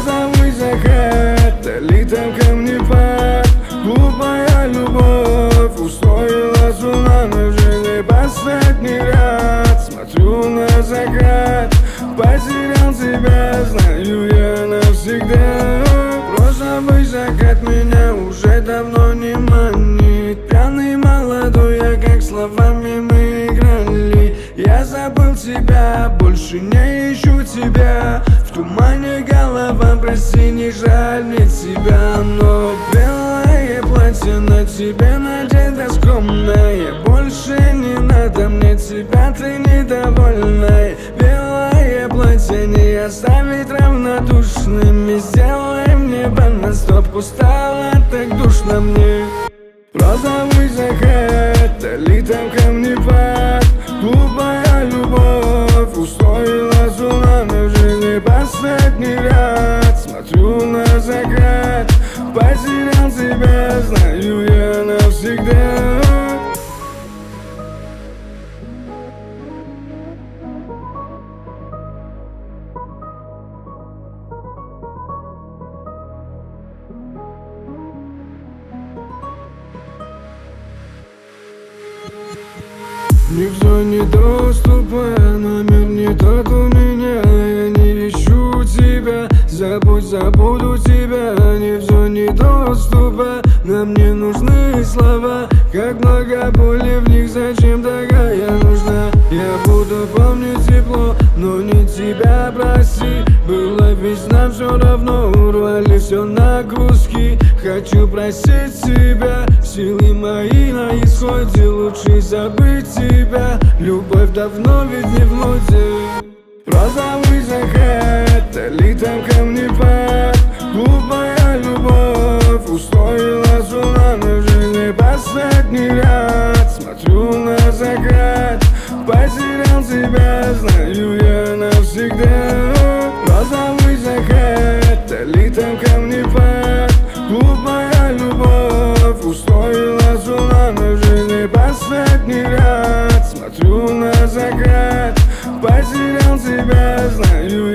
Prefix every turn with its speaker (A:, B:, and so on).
A: Розовый закат, летом камнепад. Глупая любовь устроила цунами в жизни последний раз. Смотрю на закат, потерял тебя, знаю я навсегда. Розовый закат меня уже давно не манит. Пьяный молодой я, как словами мы играли. Я забыл тебя, больше не ищу тебя. В тумане голова, прости, не жаль мне тебя. Но белое платье на тебе надето скромное. Больше не надо мне тебя, ты недовольная. Белое платье не оставить равнодушными. Сделай мне больно, стопку, стало так душно мне. Розовый закат, летом камнепад. Глупая любовь устроила цунами в жизни последний раз. Смотрю на закат, потерял тебя, знаю я навсегда. Не в зоне доступа, номер не тот у меня. Я не ищу тебя, забуду тебя. Не в зоне доступа, нам не нужны слова. Как много боли в них, зачем такая нужна? Я буду помнить тепло, но не тебя, прости. Была весна, все равно урвали все нагрузки. Хочу простить тебя, силы мои на исходе. Лучше забыть тебя, любовь давно ведь не в моде. Розовый закат, летом камнепад. Глупая любовь устроила цунами в жизни последний раз. Смотрю на закат, потерял тебя, знаю я навсегда. Розовый закат, летом камнепад. Глупая любовь устроила цунами в жизни последний раз. Смотрю на закат, потерял тебя, знаю